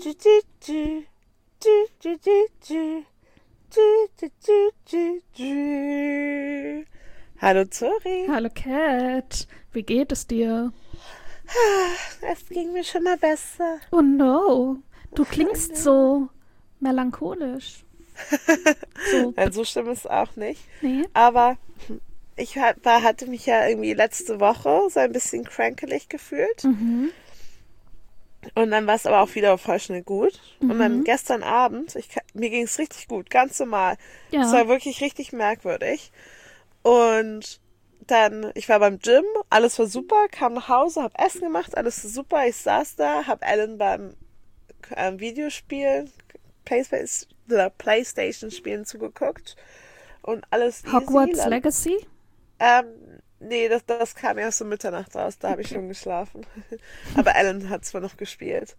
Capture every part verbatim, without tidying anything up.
Du, du, du. Du, du, du, du. Du, du, du, du, du. Hallo Zori. Hallo Cat, wie geht es dir? Es ging mir schon mal besser. Oh no, du klingst Oh no. so melancholisch. So, Nein, so schlimm ist es auch nicht. nee? Aber ich war, hatte mich ja irgendwie letzte Woche so ein bisschen crankelig gefühlt. Mhm. Und dann war es aber auch wieder voll schnell gut. Mhm. Und dann gestern Abend, ich, mir ging es richtig gut, ganz normal. Ja. Es war wirklich richtig merkwürdig. Und dann, ich war beim Gym, alles war super, kam nach Hause, hab Essen gemacht, alles war super. Ich saß da, hab Ellen beim äh, Videospielen, Playstation, Playstation spielen zugeguckt. Und alles easy. Hogwarts Dann, Legacy? Ähm, nee, das, das kam erst um Mitternacht raus, da habe ich schon geschlafen. Aber Ellen hat zwar noch gespielt.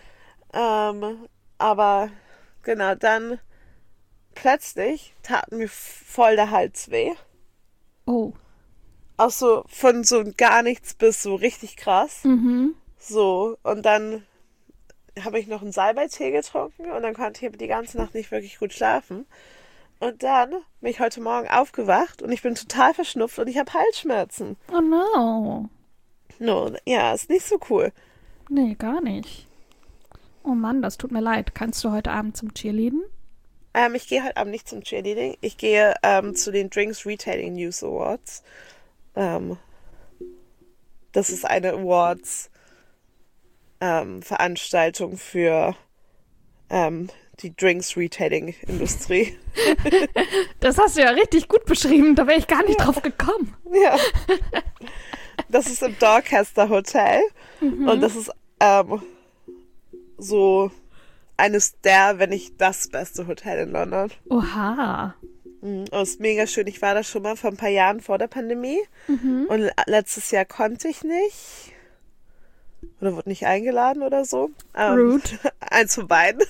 Ähm, aber genau, dann plötzlich tat mir voll der Hals weh. Oh. Auch so von so gar nichts bis so richtig krass. Mhm. So, und dann habe ich noch einen Salbeitee getrunken und dann konnte ich aber die ganze Nacht nicht wirklich gut schlafen. Und dann bin ich heute Morgen aufgewacht und ich bin total verschnupft und ich habe Halsschmerzen. Oh no. No, ja, ist nicht so cool. Nee, gar nicht. Oh Mann, das tut mir leid. Kannst du heute Abend zum Cheerleading? Ähm, ich gehe heute Abend nicht zum Cheerleading. Ich gehe ähm, zu den Drinks Retailing News Awards. Ähm, das ist eine Awards ähm, Veranstaltung für ähm, die Drinks Retailing Industrie. Das hast du ja richtig gut beschrieben. Da wäre ich gar nicht ja. drauf gekommen. Ja. Das ist im Dorchester Hotel. Mhm. Und das ist ähm, so eines der, wenn nicht das beste Hotel in London. Oha. Und es ist mega schön. Ich war da schon mal vor ein paar Jahren vor der Pandemie. Mhm. Und letztes Jahr konnte ich nicht. Oder wurde nicht eingeladen oder so. Rude. Ähm, eins von beiden.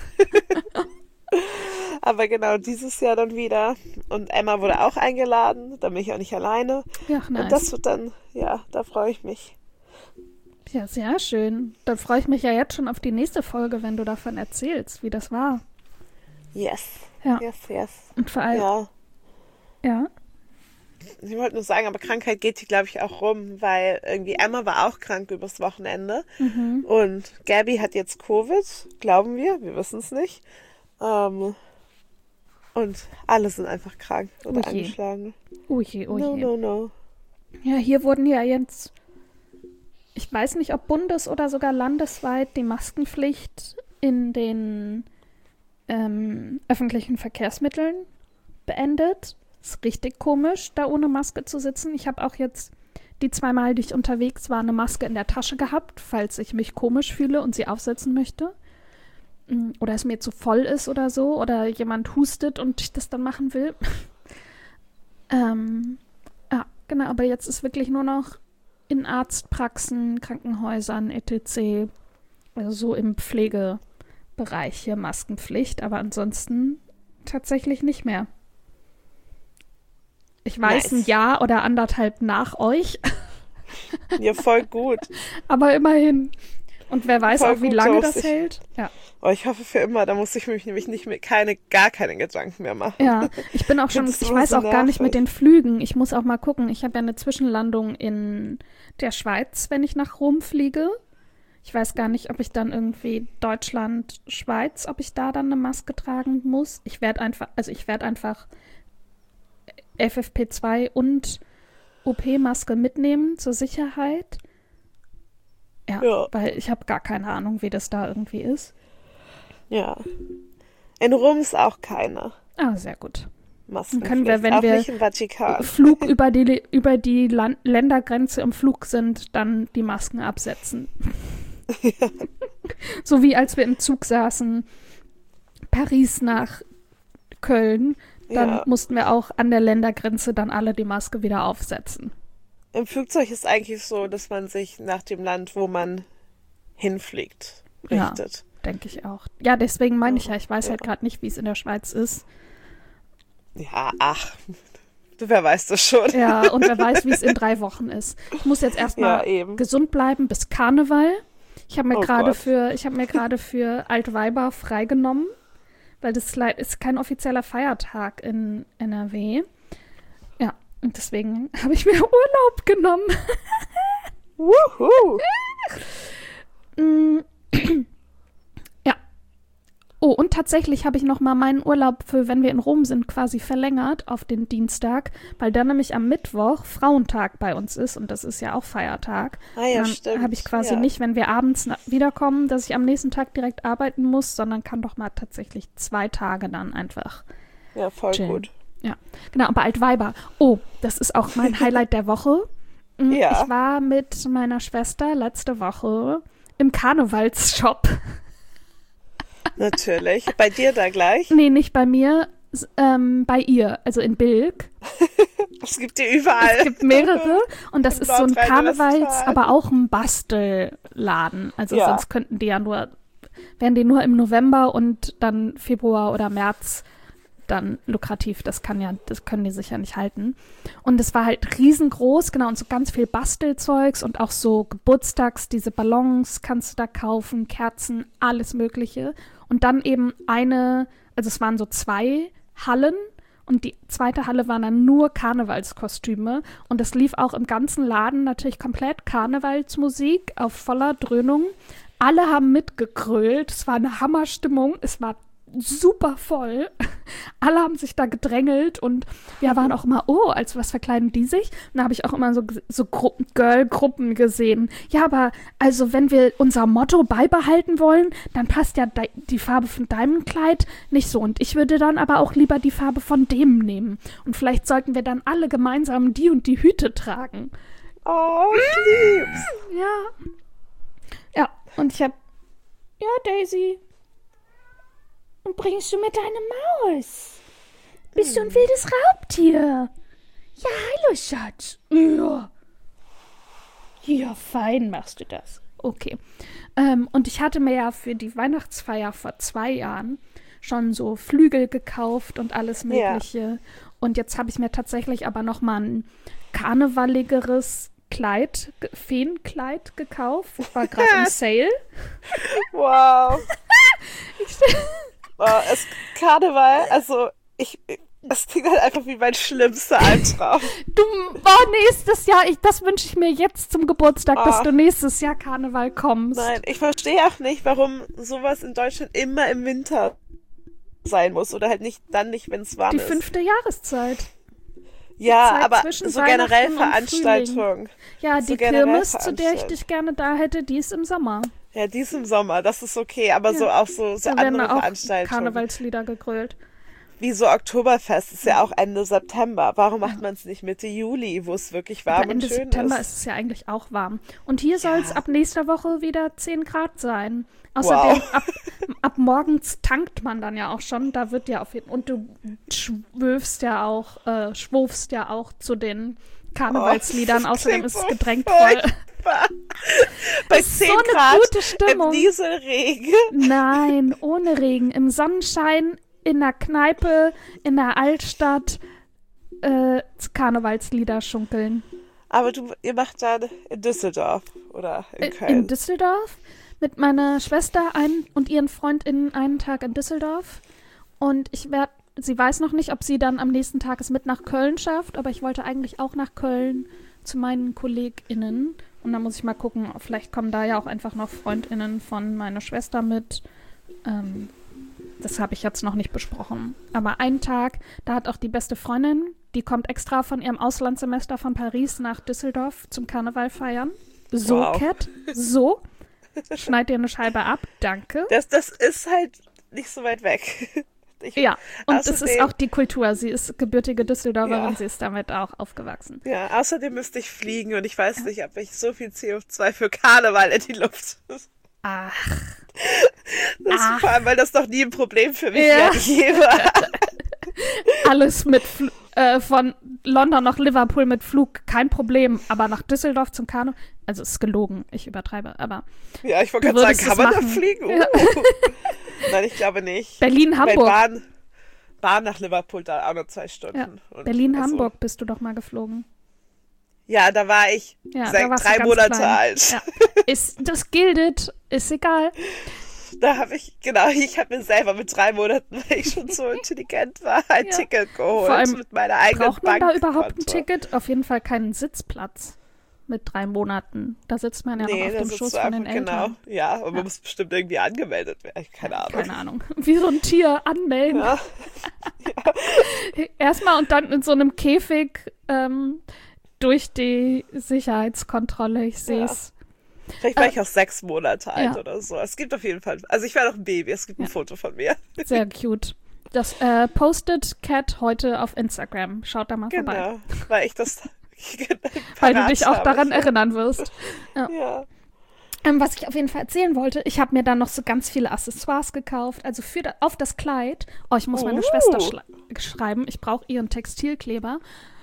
Aber genau, dieses Jahr dann wieder. Und Emma wurde auch eingeladen. Da bin ich auch nicht alleine. Ja, nice. Und das wird dann, ja, da freue ich mich. Ja, sehr schön. Dann freue ich mich ja jetzt schon auf die nächste Folge, wenn du davon erzählst, wie das war. Yes. Ja. Yes, yes. Und vor allem. Ja. Ja. Ich wollte nur sagen, aber Krankheit geht hier, glaube ich, auch rum, weil irgendwie Emma war auch krank übers Wochenende. Mhm. Und Gabby hat jetzt Covid, glauben wir, wir wissen es nicht. Ähm, und alle sind einfach krank oder oh je. angeschlagen. Oh je, oh je. No, no, no. Ja, hier wurden ja jetzt, ich weiß nicht, ob bundes- oder sogar landesweit die Maskenpflicht in den ähm, öffentlichen Verkehrsmitteln beendet. Ist richtig komisch, da ohne Maske zu sitzen. Ich habe auch jetzt die zwei Mal, die ich unterwegs war, eine Maske in der Tasche gehabt, falls ich mich komisch fühle und sie aufsetzen möchte. Oder es mir zu voll ist oder so. Oder jemand hustet und ich das dann machen will. ähm, ja, genau. Aber jetzt ist wirklich nur noch in Arztpraxen, Krankenhäusern, et cetera. Also so im Pflegebereich hier Maskenpflicht. Aber ansonsten tatsächlich nicht mehr. Ich weiß, nice. Ein Jahr oder anderthalb nach euch. Ja, voll gut. Aber immerhin. Und wer weiß voll auch, wie lange das ich, hält. Ja. Oh, ich hoffe für immer. Da muss ich mich nämlich nicht mehr keine, gar keine Gedanken mehr machen. Ja, ich bin auch schon, ich weiß so auch nervig. Gar nicht mit den Flügen. Ich muss auch mal gucken. Ich habe ja eine Zwischenlandung in der Schweiz, wenn ich nach Rom fliege. Ich weiß gar nicht, ob ich dann irgendwie Deutschland, Schweiz, ob ich da dann eine Maske tragen muss. Ich werde einfach, also ich werde einfach F F P zwei und O P-Maske mitnehmen zur Sicherheit. Ja, ja. Weil ich habe gar keine Ahnung, wie das da irgendwie ist. Ja. In Rom ist auch keine. Ah, sehr gut. Dann können wir, wenn auch wir nicht im Vatikan. Flug über die, über die Land- Ländergrenze im Flug sind, dann die Masken absetzen. Ja. So wie als wir im Zug saßen, Paris nach Köln. Dann ja. mussten wir auch an der Ländergrenze dann alle die Maske wieder aufsetzen. Im Flugzeug ist eigentlich so, dass man sich nach dem Land, wo man hinfliegt, richtet. Ja, denke ich auch. Ja, deswegen meine ich ja, ich weiß ja. halt gerade nicht, wie es in der Schweiz ist. Ja, ach, wer weiß das schon. Ja, und wer weiß, wie es in drei Wochen ist. Ich muss jetzt erstmal ja, gesund bleiben bis Karneval. Ich habe mir Oh gerade Gott. für, ich habe mir gerade für Altweiber freigenommen, weil das leid- ist kein offizieller Feiertag in N R W. Ja, und deswegen habe ich mir Urlaub genommen. Wuhu. Mm, ja. Oh, und tatsächlich habe ich noch mal meinen Urlaub für, wenn wir in Rom sind, quasi verlängert auf den Dienstag, weil dann nämlich am Mittwoch Frauentag bei uns ist und das ist ja auch Feiertag. Ah ja, Dann stimmt. habe ich quasi ja. nicht, wenn wir abends na- wiederkommen, dass ich am nächsten Tag direkt arbeiten muss, sondern kann doch mal tatsächlich zwei Tage dann einfach Ja, voll chillen. gut. Ja, genau, aber Altweiber. Oh, das ist auch mein Highlight der Woche. Mm, Ja. Ich war mit meiner Schwester letzte Woche im Karnevalsshop. Natürlich. Bei dir da gleich? Nee, nicht bei mir, s- ähm, bei ihr, also in Bilk. Es gibt die überall. Es gibt mehrere und das In ist so ein Nordrhein-Westfalen. Karnevals, aber auch ein Bastelladen. Also Ja. sonst könnten die ja nur, wären die nur im November und dann Februar oder März dann lukrativ. Das kann ja, das können die sicher nicht halten. Und es war halt riesengroß, genau, und so ganz viel Bastelzeugs und auch so Geburtstags, diese Ballons kannst du da kaufen, Kerzen, alles Mögliche. Und dann eben eine, also es waren so zwei Hallen und die zweite Halle waren dann nur Karnevalskostüme und es lief auch im ganzen Laden natürlich komplett Karnevalsmusik auf voller Dröhnung. Alle haben mitgekrölt, es war eine Hammerstimmung, es war super voll. Alle haben sich da gedrängelt und wir waren auch immer, oh, als was verkleiden die sich? Und da habe ich auch immer so, so Gru- Girl-Gruppen gesehen. Ja, aber also wenn wir unser Motto beibehalten wollen, dann passt ja de- die Farbe von deinem Kleid nicht so. Und ich würde dann aber auch lieber die Farbe von dem nehmen. Und vielleicht sollten wir dann alle gemeinsam die und die Hüte tragen. Oh, ich lieb's. Ja. Ja, und ich habe, ja, Daisy, und bringst du mir deine Maus? Bist du ein wildes Raubtier? Ja, hallo, Schatz. Ja. Ja, fein machst du das. Okay. Ähm, und ich hatte mir ja für die Weihnachtsfeier vor zwei Jahren schon so Flügel gekauft und alles Ja. Mögliche. Und jetzt habe ich mir tatsächlich aber noch mal ein karnevaligeres Kleid, ge- Feenkleid gekauft. Das war gerade im Sale. Wow. Oh, es Karneval, also ich, es klingt halt einfach wie mein schlimmster Albtraum. Du, oh, nächstes Jahr, ich, das wünsche ich mir jetzt zum Geburtstag, dass Oh. du nächstes Jahr Karneval kommst. Nein, ich verstehe auch nicht, warum sowas in Deutschland immer im Winter sein muss oder halt nicht dann nicht, wenn es warm Die ist. fünfte Jahreszeit. Ja, Zeit aber zwischen so generell Weihnachten und Veranstaltungen. Ja, So die generell Kirmes, zu der ich veranstaltet. dich gerne da hätte, die ist im Sommer. Ja, die ist im Sommer, das ist okay, aber Ja. so auch so, so Da werden andere auch Veranstaltungen. Karnevalslieder gegrölt. Wie so Oktoberfest ist ja auch Ende September. Warum macht man es nicht Mitte Juli, wo es wirklich warm Aber Ende und schön September ist? ist es ja eigentlich auch warm. Und hier soll es Ja. ab nächster Woche wieder zehn Grad sein. Außerdem, Wow. ab, ab morgens tankt man dann ja auch schon. Da wird ja auf jeden Und du schwöfst ja auch, äh, schwurfst ja auch zu den Karnevalsliedern. Oh, das Außerdem klingt ist es so gedrängvoll. furchtbar. Bei ist so zehn eine Grad gute im Stimmung. Nieselregen. Nein, ohne Regen. Im Sonnenschein, in der Kneipe, in der Altstadt äh, Karnevalslieder schunkeln. Aber du, ihr macht dann in Düsseldorf oder in In, Köln. in Düsseldorf mit meiner Schwester ein, und ihren FreundInnen einen Tag in Düsseldorf. Und ich werde, sie weiß noch nicht, ob sie dann am nächsten Tag es mit nach Köln schafft, aber ich wollte eigentlich auch nach Köln zu meinen KollegInnen. Und dann muss ich mal gucken, vielleicht kommen da ja auch einfach noch FreundInnen von meiner Schwester mit. Ähm, das habe ich jetzt noch nicht besprochen. Aber einen Tag, da hat auch die beste Freundin, die kommt extra von ihrem Auslandssemester von Paris nach Düsseldorf zum Karneval feiern. So, Wow. Cat, so. Schneid dir eine Scheibe ab, danke. Das, das ist halt nicht so weit weg. Ich, Ja, und es ist außerdem- auch die Kultur. Sie ist gebürtige Düsseldorferin, Ja. sie ist damit auch aufgewachsen. Ja, außerdem müsste ich fliegen und ich weiß nicht, ob ich so viel C O zwei für Karneval in die Luft. Das Ach, ist Ach. vor allem, weil das noch nie ein Problem für mich Ja. ja. nicht war. alles mit Fl äh, von London nach Liverpool mit Flug, kein Problem. Aber nach Düsseldorf zum Karneval, also ist gelogen, ich übertreibe, aber Ja, ich wollte Du gerade sagen, würdest kann man es da machen. fliegen? Ja. Uh. Nein, ich glaube nicht. Berlin, Weil Hamburg. Bahn, Bahn nach Liverpool da auch nur zwei Stunden. Ja. Und Berlin, also, Hamburg bist du doch mal geflogen. Ja, da war ich Ja, seit da warst du drei ganz Monate klein. alt. Ja. Ist, das gilt, ist egal. Da habe ich, genau, ich habe mir selber mit drei Monaten, weil ich schon so intelligent war, ein Ja. Ticket geholt Vor allem, mit meiner eigenen Braucht man da überhaupt ein Bankkonto. Ticket? Auf jeden Fall keinen Sitzplatz mit drei Monaten. Da sitzt man ja Nee, noch auf das dem ist Schoß so von den einfach, Eltern. genau. Ja, und Ja. man muss bestimmt irgendwie angemeldet werden. Keine Ahnung. Keine Ahnung. Wie so ein Tier anmelden. Ja. Erstmal und dann in so einem Käfig ähm, durch die Sicherheitskontrolle. Ich sehe es. Vielleicht war Äh, ich auch sechs Monate alt ja. oder so. Es gibt auf jeden Fall, also ich war noch ein Baby, es gibt ein Ja. Foto von mir. Sehr cute. Das äh, postet Cat heute auf Instagram. Schaut da mal vorbei. Genau, weil ich das Weil du dich auch parat daran habe. erinnern wirst. Ja. Ähm, was ich auf jeden Fall erzählen wollte, ich habe mir dann noch so ganz viele Accessoires gekauft. Also für da, auf das Kleid. Oh, ich muss meine Uh. Schwester schla- schreiben. Ich brauche ihren Textilkleber.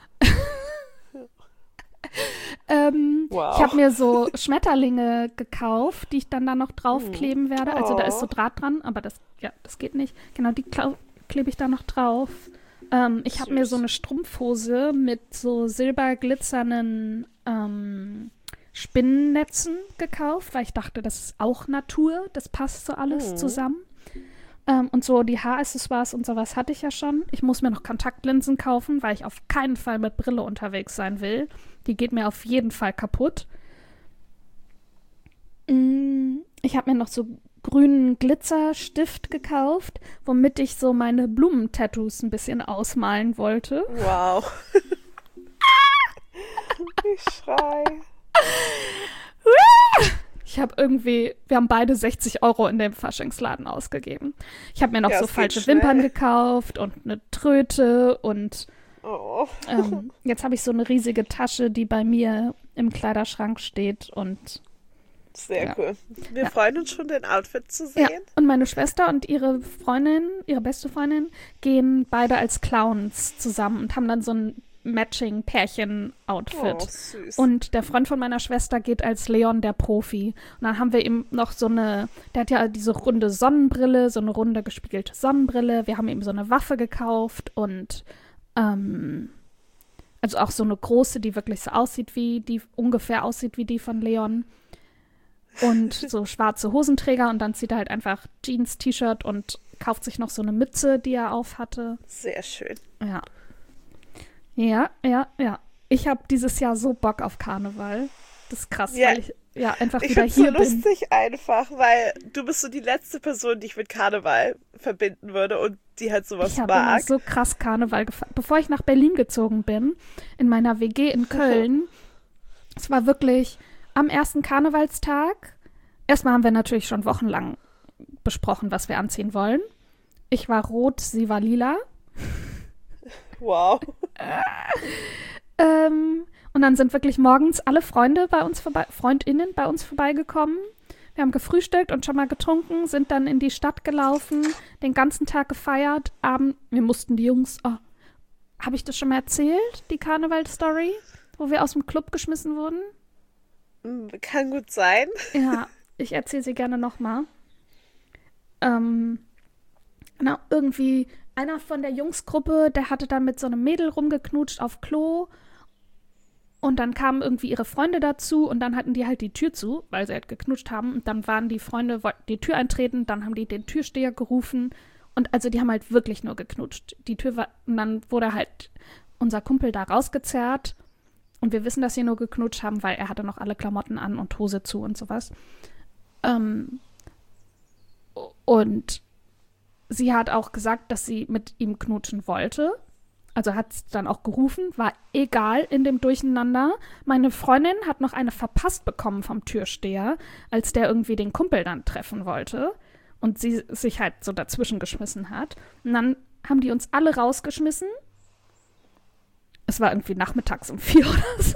ähm, Wow. Ich habe mir so Schmetterlinge gekauft, die ich dann da noch draufkleben werde. Also da ist so Oh. Draht dran, aber das, ja, das geht nicht. Genau, die klau- klebe ich da noch drauf. Ähm, ich habe mir Süß. so eine Strumpfhose mit so silberglitzernden ähm, Spinnennetzen gekauft, weil ich dachte, das ist auch Natur, das passt so alles Mhm. zusammen. Ähm, und so die Haaraccessoires und sowas hatte ich ja schon. Ich muss mir noch Kontaktlinsen kaufen, weil ich auf keinen Fall mit Brille unterwegs sein will. Die geht mir auf jeden Fall kaputt. Mm, Ich habe mir noch so grünen Glitzerstift gekauft, womit ich so meine Blumentattoos ein bisschen ausmalen wollte. Wow. Ich schrei. Ich habe irgendwie, wir haben beide sechzig Euro in dem Faschingsladen ausgegeben. Ich habe mir noch Ja, so es geht falsche schnell. Wimpern gekauft und eine Tröte und Oh. ähm, jetzt habe ich so eine riesige Tasche, die bei mir im Kleiderschrank steht und Sehr Ja. cool. Wir Ja. freuen uns schon, den Outfit zu ja, sehen. und meine Schwester und ihre Freundin, ihre beste Freundin, gehen beide als Clowns zusammen und haben dann so ein Matching-Pärchen-Outfit. Oh, süß. Und der Freund von meiner Schwester geht als Leon der Profi. Und dann haben wir ihm noch so eine, der hat ja diese runde Sonnenbrille, so eine runde gespiegelte Sonnenbrille. Wir haben ihm so eine Waffe gekauft und ähm, also auch so eine große, die wirklich so aussieht wie, die ungefähr aussieht wie die von Leon. Und so schwarze Hosenträger und dann zieht er halt einfach Jeans, T-Shirt und kauft sich noch so eine Mütze, die er auf hatte. Sehr schön. Ja. Ja, ja, ja. Ich habe dieses Jahr so Bock auf Karneval. Das ist krass, Ja. weil ich ja einfach Ich wieder finde es so hier bin. lustig einfach, weil du bist so die letzte Person, die ich mit Karneval verbinden würde und die halt sowas Ich habe immer mag. so krass Karneval gefeiert. Bevor ich nach Berlin gezogen bin, in meiner W G in Köln, es war wirklich am ersten Karnevalstag. Erstmal haben wir natürlich schon wochenlang besprochen, was wir anziehen wollen. Ich war rot, sie war lila. Wow. Ähm, und dann sind wirklich morgens alle Freunde bei uns vorbei, FreundInnen bei uns vorbeigekommen. Wir haben gefrühstückt und schon mal getrunken, sind dann in die Stadt gelaufen, den ganzen Tag gefeiert. Abend, wir mussten die Jungs, oh, habe ich das schon mal erzählt, die Karneval-Story, wo wir aus dem Club geschmissen wurden? Hm, Kann gut sein. Ja, ich erzähle sie gerne nochmal. Ähm, genau, irgendwie einer von der Jungsgruppe, der hatte dann mit so einem Mädel rumgeknutscht auf Klo und dann kamen irgendwie ihre Freunde dazu und dann hatten die halt die Tür zu, weil sie halt geknutscht haben und dann waren die Freunde, wollten die Tür eintreten, dann haben die den Türsteher gerufen und also die haben halt wirklich nur geknutscht. Die Tür war, und dann wurde halt unser Kumpel da rausgezerrt und wir wissen, dass sie nur geknutscht haben, weil er hatte noch alle Klamotten an und Hose zu und sowas. Ähm, und sie hat auch gesagt, dass sie mit ihm knutschen wollte. Also hat es dann auch gerufen, war egal in dem Durcheinander. Meine Freundin hat noch eine verpasst bekommen vom Türsteher, als der irgendwie den Kumpel dann treffen wollte und sie sich halt so dazwischen geschmissen hat. Und dann haben die uns alle rausgeschmissen. Es war irgendwie nachmittags um vier oder so.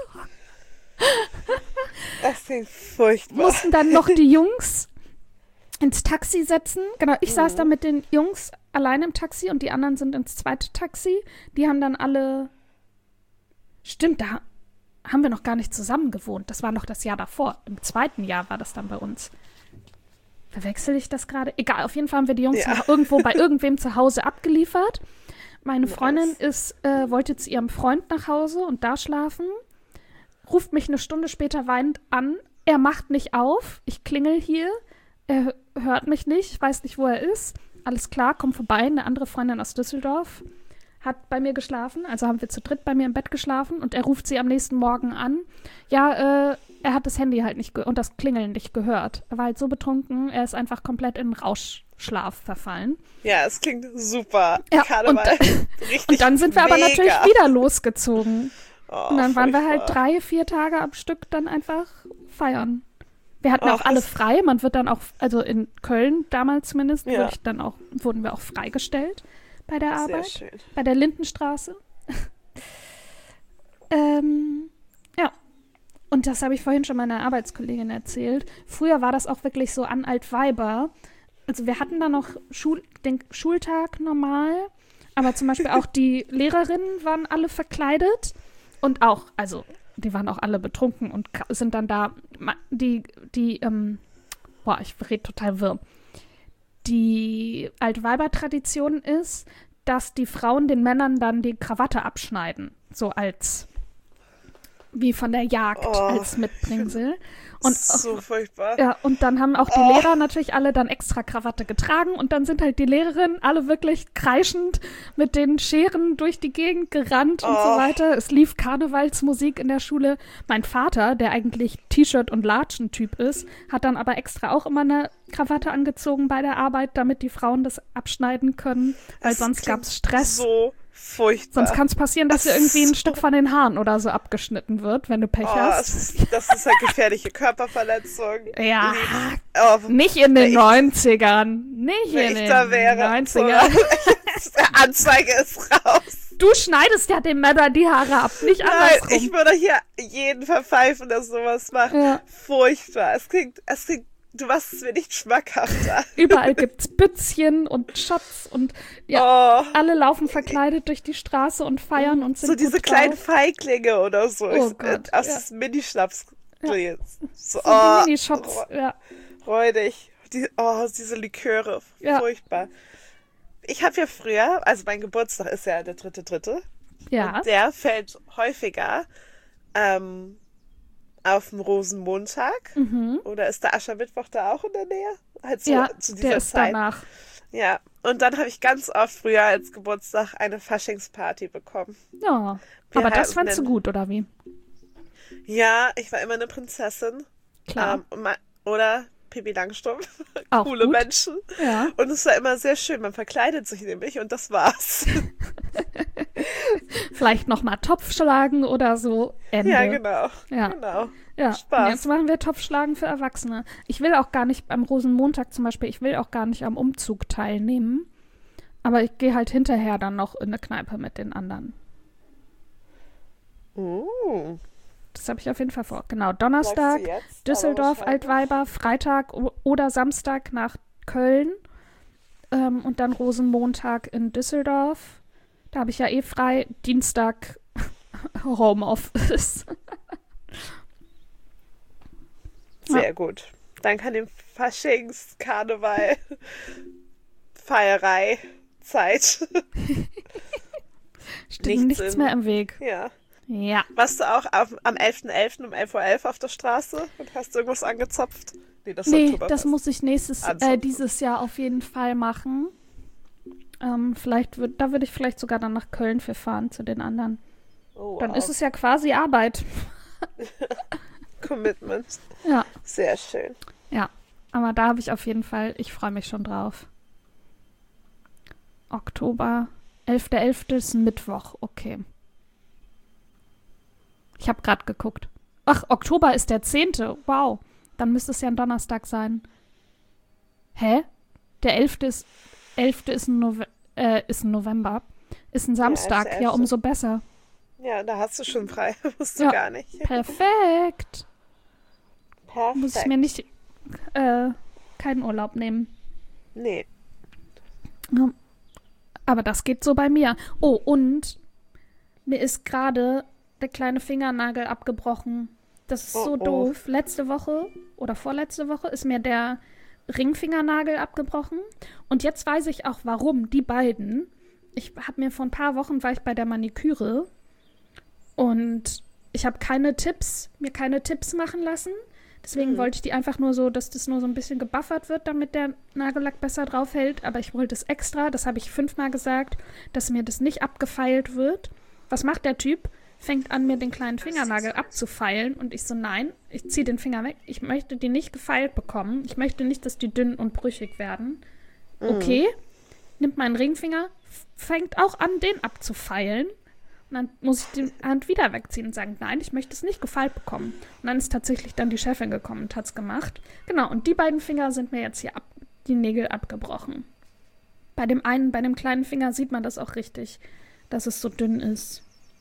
Das klingt furchtbar. Mussten dann noch die Jungs ins Taxi setzen. Genau, ich saß da mit den Jungs allein im Taxi und die anderen sind ins zweite Taxi. Die haben dann alle. Stimmt, da haben wir noch gar nicht zusammen gewohnt. Das war noch das Jahr davor. Im zweiten Jahr war das dann bei uns. Verwechsel ich das gerade? Egal, auf jeden Fall haben wir die Jungs Ja. irgendwo bei irgendwem zu Hause abgeliefert. Meine Nice. Freundin ist, äh, wollte zu ihrem Freund nach Hause und da schlafen. ruft mich eine Stunde später weinend an. Er macht nicht auf. Ich klingel hier. Er hört mich nicht, weiß nicht, wo er ist. Alles klar, komm vorbei. Eine andere Freundin aus Düsseldorf hat bei mir geschlafen. Also haben wir zu dritt bei mir im Bett geschlafen. Und er ruft sie am nächsten Morgen an. Ja, äh, er hat das Handy halt nicht ge- und das Klingeln nicht gehört. Er war halt so betrunken, er ist einfach komplett in Rauschschlaf verfallen. Ja, es klingt super. Ja, Karneval. und, Richtig und dann sind wir mega. aber natürlich wieder losgezogen. Oh, und dann waren wir furchtbar. halt drei, vier Tage am Stück dann einfach feiern. Wir hatten Och, auch alle das- frei. Man wird dann auch, also in Köln damals zumindest, Ja. wurde ich dann auch, wurden wir auch freigestellt bei der Sehr Arbeit. schön. Bei der Lindenstraße. ähm, ja. Und das habe ich vorhin schon meiner Arbeitskollegin erzählt. Früher war das auch wirklich so an Altweiber. Also wir hatten da noch Schul den Schultag normal, aber zum Beispiel auch die Lehrerinnen waren alle verkleidet und auch, also die waren auch alle betrunken und ka- sind dann da, ma- die, die, ähm, boah, ich rede total wirr. Die Altweiber-Tradition ist, dass die Frauen den Männern dann die Krawatte abschneiden, so als, wie von der Jagd, Oh, als Mitbringsel. Und so furchtbar. ja, und dann haben auch die Oh. Lehrer natürlich alle dann extra Krawatte getragen und dann sind halt die Lehrerinnen alle wirklich kreischend mit den Scheren durch die Gegend gerannt und so Oh. weiter. Es lief Karnevalsmusik in der Schule. Mein Vater, der eigentlich T-Shirt- und Latschen-Typ ist, hat dann aber extra auch immer eine Krawatte angezogen bei der Arbeit, damit die Frauen das abschneiden können, weil Das sonst klingt gab es Stress. So furchtbar. Sonst kann es passieren, dass dir irgendwie ein Stück von den Haaren oder so abgeschnitten wird, wenn du Pech Oh, hast. das, ist, das ist halt gefährliche Körperverletzung. Ja. Nee. Oh, Nicht in den Wenn ich- neunzigern. Nicht wenn in ich den da wäre. neunzigern. So, Anzeige ist raus. Du schneidest ja den Männern die Haare ab, nicht Nein, andersrum. ich würde hier jeden verpfeifen, der sowas macht. Ja. Furchtbar. Es klingt, es klingt, du machst es mir nicht schmackhafter. Überall gibt's Bützchen und Shots und ja, Oh, alle laufen verkleidet durch die Straße und feiern und sind so diese gut kleinen drauf. Feiglinge oder so. Oh Ich- Gott, Aus ja. diesem Minischnaps. So, So oh, die Minishots, ro- ja. räudig. Die, oh, diese Liköre. Ja. Furchtbar. Ich habe ja früher, also mein Geburtstag ist ja der dritte, dritte. Ja, Und der fällt häufiger ähm, auf den Rosenmontag. mhm. Oder ist der Aschermittwoch da auch in der Nähe? Halt so ja, zu dieser der ist Zeit. danach. Ja. Und dann habe ich ganz oft früher als Geburtstag eine Faschingsparty bekommen. Ja, Wir aber das hatten fandst du einen- gut, oder wie? Ja, ich war immer eine Prinzessin. Klar, Ähm, ma- oder Pippi Langstrumpf. auch Coole gut. Menschen. Ja, Und es war immer sehr schön. Man verkleidet sich nämlich und das war's. vielleicht noch mal Topf schlagen oder so. Ende. Ja, genau. Ja. Genau. Ja, Spaß. und jetzt machen wir Topfschlagen für Erwachsene. Ich will auch gar nicht am Rosenmontag zum Beispiel, ich will auch gar nicht am Umzug teilnehmen. Aber ich gehe halt hinterher dann noch in eine Kneipe mit den anderen. Uh, Das habe ich auf jeden Fall vor. Genau, sagst Donnerstag du jetzt, Düsseldorf, aber wahrscheinlich. Altweiber, Freitag o- oder Samstag nach Köln ähm, und dann Rosenmontag in Düsseldorf. Da habe ich ja eh frei. Dienstag Homeoffice. Sehr gut. Dann kann dem Faschings, Karneval, Feierei, Zeit. Steht Nichts nichts in- mehr im Weg. Ja. Ja. Warst du auch auf, am elften elften um elf Uhr elf auf der Straße und hast irgendwas angezapft? Nee, das ist Nee, Oktoberfest. das muss ich nächstes, äh, Anzapfen. dieses Jahr auf jeden Fall machen. Ähm, vielleicht würd, da würde ich vielleicht sogar dann nach Köln für fahren zu den anderen. Oh, Dann wow. ist es ja quasi Arbeit. Commitment. Ja, Sehr schön. ja. Aber da habe ich auf jeden Fall, ich freue mich schon drauf. Oktober, elfter elfter ist ein Mittwoch, okay. Ich habe gerade geguckt. Ach, Oktober ist der zehnte. Wow. Dann müsste es ja ein Donnerstag sein. Hä? Der elfte ist, elfte ist ein, Nove äh, ist ein November. Ist ein Samstag. elfter Ja, elfter umso besser. Ja, da hast du schon frei. Musst du Ja. gar nicht. Perfekt. Perfekt. Muss ich mir nicht äh, keinen Urlaub nehmen. Nee. Ja. Aber das geht so bei mir. Oh, und mir ist gerade der kleine Fingernagel abgebrochen. Das ist Oh, so oh. doof. Letzte Woche oder vorletzte Woche ist mir der Ringfingernagel abgebrochen. Und jetzt weiß ich auch, warum. Die beiden. Ich habe mir vor ein paar Wochen, war ich bei der Maniküre. Und ich habe keine Tipps, mir keine Tipps machen lassen. Deswegen Mhm. wollte ich die einfach nur so, dass das nur so ein bisschen gebuffert wird, damit der Nagellack besser drauf hält. Aber ich wollte es extra, das habe ich fünfmal gesagt, dass mir das nicht abgefeilt wird. Was macht der Typ? Fängt an, mir den kleinen Fingernagel abzufeilen. Und ich so, nein, ich ziehe den Finger weg. Ich möchte die nicht gefeilt bekommen. Ich möchte nicht, dass die dünn und brüchig werden. Okay, nimmt meinen Ringfinger, f- fängt auch an, den abzufeilen. Und dann muss ich die Hand wieder wegziehen und sagen, nein, ich möchte es nicht gefeilt bekommen. Und dann ist tatsächlich dann die Chefin gekommen und hat es gemacht. Genau, und die beiden Finger sind mir jetzt hier ab, die Nägel abgebrochen. Bei dem einen, bei dem kleinen Finger sieht man das auch richtig, dass es so dünn ist.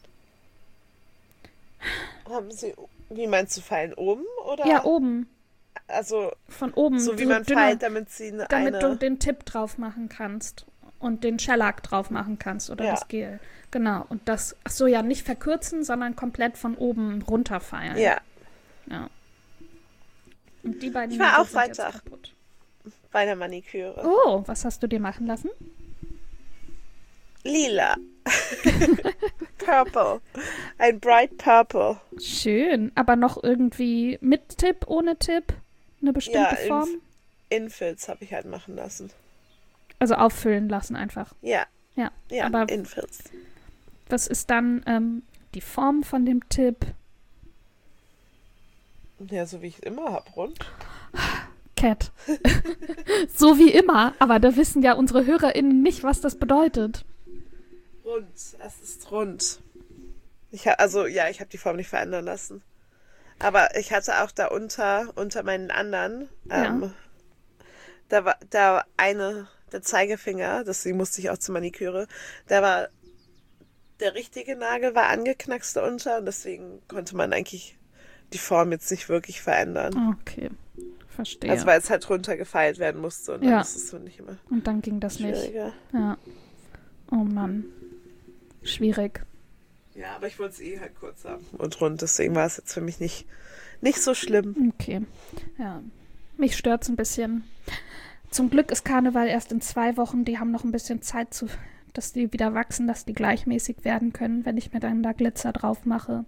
Haben Sie, wie meinst du, Fallen oben? Oder? Ja, oben, Also, von oben. so wie so man dünner, feilt, damit sie eine. damit du eine den Tipp drauf machen kannst und den Shellac drauf machen kannst oder Ja. das Gel. Genau, und das, ach so, ja, nicht verkürzen, sondern komplett von oben runterfeilen. ja, Ja. Und die beiden Ich war Nägel auch sind jetzt Freitag. kaputt. bei der Maniküre. Oh, was hast du dir machen lassen? Lila. Purple. Ein bright purple. Schön, aber noch irgendwie mit Tipp, ohne Tipp? Eine bestimmte Ja, in- Form? Infills habe ich halt machen lassen. Also auffüllen lassen einfach. Ja, Ja, ja, aber Infills. was ist dann ähm, die Form von dem Tipp? Ja, so wie ich es immer habe, rund. Cat. So wie immer, aber da wissen ja unsere HörerInnen nicht, was das bedeutet. Rund, es ist rund. Ich ha also, ja, ich habe die Form nicht verändern lassen. Aber ich hatte auch da unter, unter meinen anderen, ähm, Ja. da war da eine, der Zeigefinger, deswegen musste ich auch zur Maniküre, da war der richtige Nagel war angeknackst darunter und deswegen konnte man eigentlich die Form jetzt nicht wirklich verändern. Okay, verstehe. Also weil es halt runtergefeilt werden musste und dann Ja. ist es so nicht immer Und dann ging das nicht. schwieriger. Ja. Oh Mann. Schwierig. Ja, aber ich wollte es eh halt kurz haben und rund, deswegen war es jetzt für mich nicht, nicht so schlimm. Okay. Ja. Mich stört's ein bisschen. Zum Glück ist Karneval erst in zwei Wochen. Die haben noch ein bisschen Zeit, zu, dass die wieder wachsen, dass die gleichmäßig werden können, wenn ich mir dann da Glitzer drauf mache.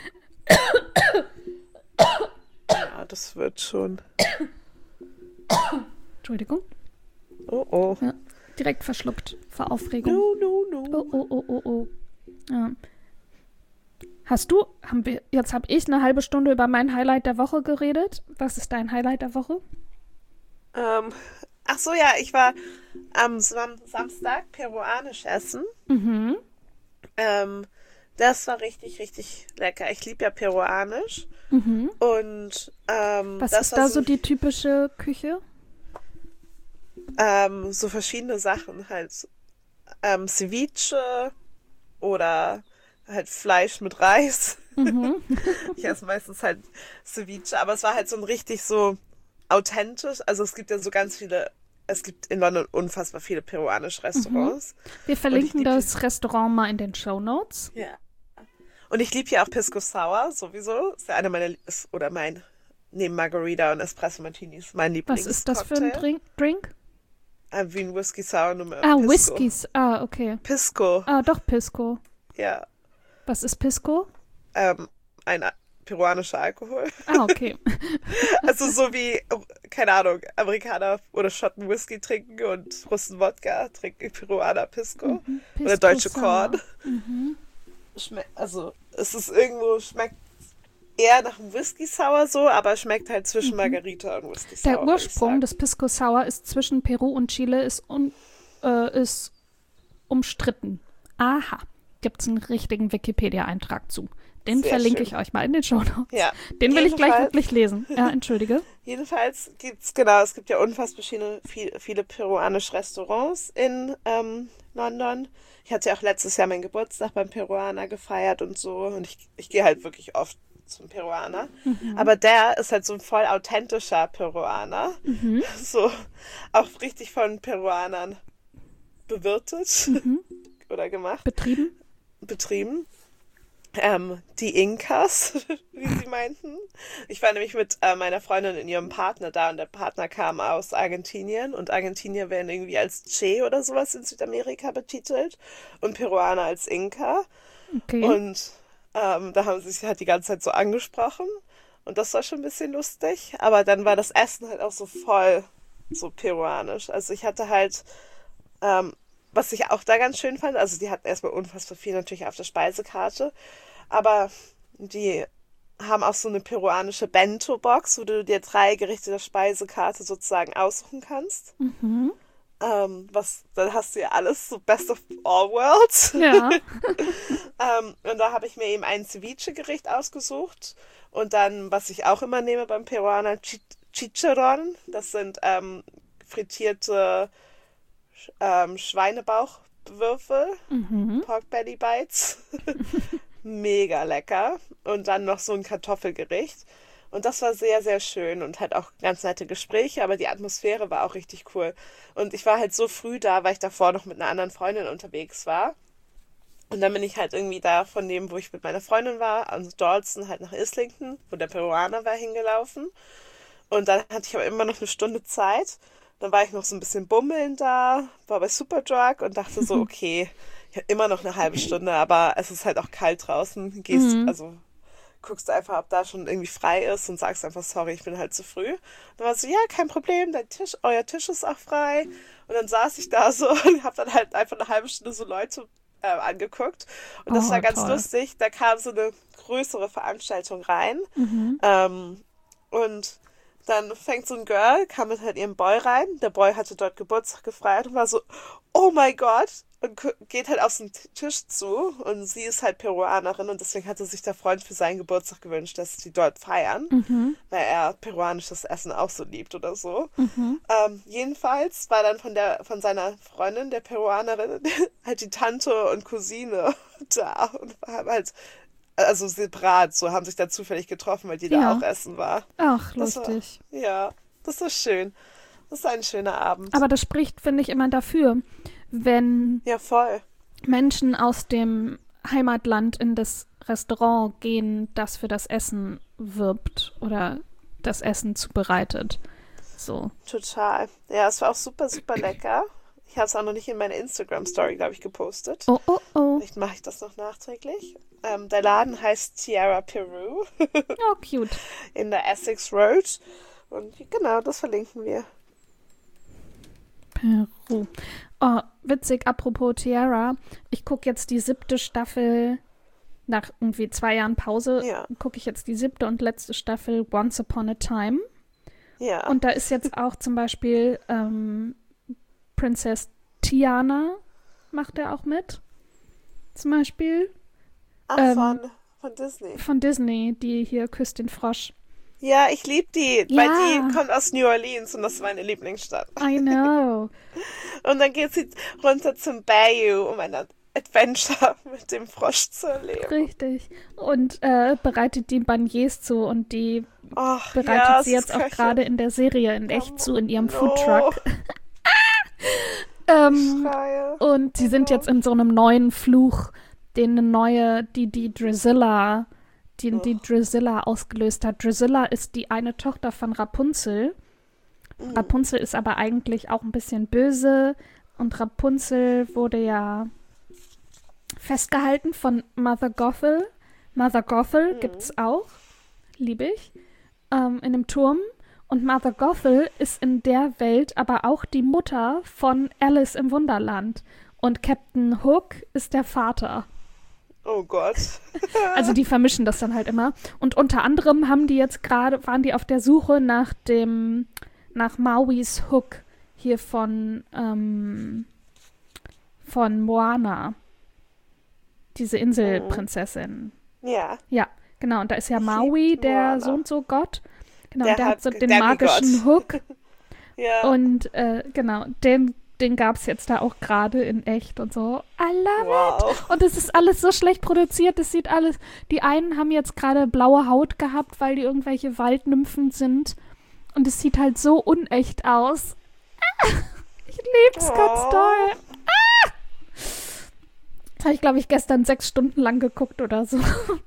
Ja, das wird schon. Entschuldigung. Oh, oh. Ja. Direkt verschluckt vor Aufregung. No, no, no. Oh, oh, oh, oh, oh. Ja. Hast du, haben wir, jetzt habe ich eine halbe Stunde über mein Highlight der Woche geredet. Was ist dein Highlight der Woche? Ähm, ach so, ja, ich war am Sam Samstag peruanisch essen. Mhm. Ähm, das war richtig, richtig lecker. Ich liebe ja peruanisch. Mhm. Und ähm, Was das ist war da so die typische Küche? ähm, so verschiedene Sachen halt. Ähm, Ceviche oder halt Fleisch mit Reis. Mhm. Ich esse meistens halt Ceviche, aber es war halt so ein richtig so authentisch. Also es gibt ja so ganz viele, es gibt in London unfassbar viele peruanische Restaurants. Wir verlinken lieb das Restaurant mal in den Shownotes. Ja. Und ich liebe ja auch Pisco Sour sowieso. Ist ja einer meiner, ist, oder mein, neben Margarita und Espresso Martinis, mein Was Lieblingscocktail. ist das für ein Drink? Drink? Äh, Wie ein Whisky Sour, nur mit Ah, Pisco. Whiskys. Ah, okay. Pisco, Ah, doch, Pisco. ja. Was ist Pisco? Ähm, ein a- peruanischer Alkohol. Ah, okay. Also so wie, keine Ahnung, Amerikaner oder Schotten Whisky trinken und Russen Wodka trinken Peruaner Pisco. Pisco Oder deutsche Sour. Korn. Schme also es ist irgendwo, schmeckt eher nach einem Whisky Sour so, aber schmeckt halt zwischen Margarita und Whisky Sour. Der würd ich Ursprung sagen. des Pisco Sour ist zwischen Peru und Chile, ist, un, äh, ist umstritten. Aha. Gibt es einen richtigen Wikipedia-Eintrag zu. Den Sehr verlinke schön. ich euch mal in den Shownotes. Ja. Den will ich gleich Jedenfalls- wirklich lesen. Ja, entschuldige. Jedenfalls gibt's, genau, es gibt ja unfassbar viele, viele, viele peruanische Restaurants in ähm, London. Ich hatte ja auch letztes Jahr meinen Geburtstag beim Peruaner gefeiert und so. Und ich, ich gehe halt wirklich oft zum Peruaner. Aber der ist halt so ein voll authentischer Peruaner. So auch richtig von Peruanern bewirtet oder gemacht, Betrieben? betrieben. Ähm, die Inkas, wie sie meinten. Ich war nämlich mit äh, meiner Freundin und ihrem Partner da und der Partner kam aus Argentinien und Argentinier werden irgendwie als Che oder sowas in Südamerika betitelt und Peruaner als Inka. Okay. Und Ähm, da haben sie sich halt die ganze Zeit so angesprochen. Und das war schon ein bisschen lustig. Aber dann war das Essen halt auch so voll so peruanisch. Also ich hatte halt, ähm, was ich auch da ganz schön fand, also die hatten erstmal unfassbar viel natürlich auf der Speisekarte. Aber die haben auch so eine peruanische Bento-Box, wo du dir drei Gerichte der Speisekarte sozusagen aussuchen kannst. Mhm. Ähm, was, dann hast du ja alles, so Best of all worlds. Ja. ähm, und da habe ich mir eben ein Ceviche-Gericht ausgesucht. Und dann, was ich auch immer nehme beim Peruaner, Chi- Chicharrón. Das sind ähm, frittierte ähm, Schweinebauchwürfel, Mhm. Pork Belly Bites. Mega lecker. Und dann noch so ein Kartoffelgericht. Und das war sehr, sehr schön und halt auch ganz nette Gespräche, aber die Atmosphäre war auch richtig cool. Und ich war halt so früh da, weil ich davor noch mit einer anderen Freundin unterwegs war. Und dann bin ich halt irgendwie da von dem, wo ich mit meiner Freundin war, also Dalston, halt nach Islington, wo der Peruaner war, hingelaufen. Und dann hatte ich aber immer noch eine Stunde Zeit. Dann war ich noch so ein bisschen bummeln da, war bei Superdrug und dachte so, okay, ich habe immer noch eine halbe Stunde, aber es ist halt auch kalt draußen. Gehst, Mhm. also guckst einfach, ob da schon irgendwie frei ist und sagst einfach, sorry, ich bin halt zu früh. Dann war so, ja, kein Problem, dein Tisch, euer Tisch ist auch frei. Und dann saß ich da so und habe dann halt einfach eine halbe Stunde so Leute äh, angeguckt. Und das Oh, war ganz toll. lustig. Da kam so eine größere Veranstaltung rein. Mhm. Ähm, und dann fängt so ein Girl, kam mit halt ihrem Boy rein. Der Boy hatte dort Geburtstag gefeiert und war so, oh mein Gott. Und gu- geht halt auf den T- Tisch zu. Und sie ist halt Peruanerin und deswegen hatte sich der Freund für seinen Geburtstag gewünscht, dass die dort feiern. Mhm. Weil er peruanisches Essen auch so liebt oder so. Mhm. Ähm, jedenfalls war dann von der von seiner Freundin, der Peruanerin, halt die Tante und Cousine da und haben halt, also separat, so haben sich da zufällig getroffen, weil die da auch Ja. essen war. Ach, Das war, lustig. ja, das war schön. Das ist ein schöner Abend. Aber das spricht, finde ich, immer dafür, wenn Ja, voll. Menschen aus dem Heimatland in das Restaurant gehen, das für das Essen wirbt oder das Essen zubereitet. So. Total. Ja, es war auch super, super lecker. Ich habe es auch noch nicht in meine Instagram-Story, glaube ich, gepostet. Oh, oh, oh. Vielleicht mache ich das noch nachträglich. Ähm, der Laden heißt Tierra Peru Oh, cute. in der Essex Road. Und genau, das verlinken wir. Peru. Oh, witzig, apropos Tiara. Ich gucke jetzt die siebte Staffel, nach irgendwie zwei Jahren Pause, Ja, gucke ich jetzt die siebte und letzte Staffel Once Upon a Time. ja. Und da ist jetzt auch zum Beispiel ähm, Princess Tiana, macht er auch mit. Zum Beispiel Ach, ähm, von, von Disney. von Disney, die hier Küsst den Frosch. Ja, ich liebe die, weil Ja, die kommt aus New Orleans und das ist meine Lieblingsstadt. I know. Und dann geht sie runter zum Bayou, um ein Adventure mit dem Frosch zu erleben. Richtig. Und äh, bereitet die Beignets zu und die Ach, bereitet ja, sie sie jetzt ist auch Köchin. gerade in der Serie in echt zu, in ihrem No, Foodtruck. ich Ähm, schreie. und sie sind jetzt in so einem neuen Fluch, den eine neue, die die Drizella, die die Ugh. Drizella ausgelöst hat. Drizella ist die eine Tochter von Rapunzel. Mm. Rapunzel ist aber eigentlich auch ein bisschen böse und Rapunzel wurde ja festgehalten von Mother Gothel. Mother Gothel Mm. gibt's auch, liebe ich, ähm, in einem Turm. Und Mother Gothel ist in der Welt aber auch die Mutter von Alice im Wunderland. Und Captain Hook ist der Vater. Oh Gott. Also die vermischen das dann halt immer. Und unter anderem haben die jetzt gerade, waren die auf der Suche nach dem, nach Mauis Hook hier von, ähm, von Moana. Diese Mhm. Inselprinzessin. Ja, Ja, genau. Und da ist ja ich Maui, liebe der so Moana. und so Gott. Genau, Der der hat hat so den Demigod. magischen Hook. Ja. Und äh, genau, den, den gab es jetzt da auch gerade in echt und so. I love it. Wow. Und es ist alles so schlecht produziert. Es sieht alles. Die einen haben jetzt gerade blaue Haut gehabt, weil die irgendwelche Waldnymphen sind. Und es sieht halt so unecht aus. Ich lieb's ganz Oh. doll. Das habe ich, glaube ich, gestern sechs Stunden lang geguckt oder so.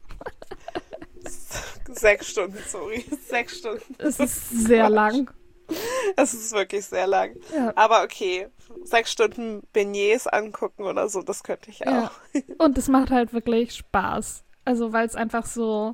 Sechs Stunden, sorry. Sechs Stunden. Es ist sehr lang. Es ist wirklich sehr lang. Ja. Aber okay, sechs Stunden Beignets angucken oder so, das könnte ich Ja. auch. Und es macht halt wirklich Spaß. Also weil es einfach so,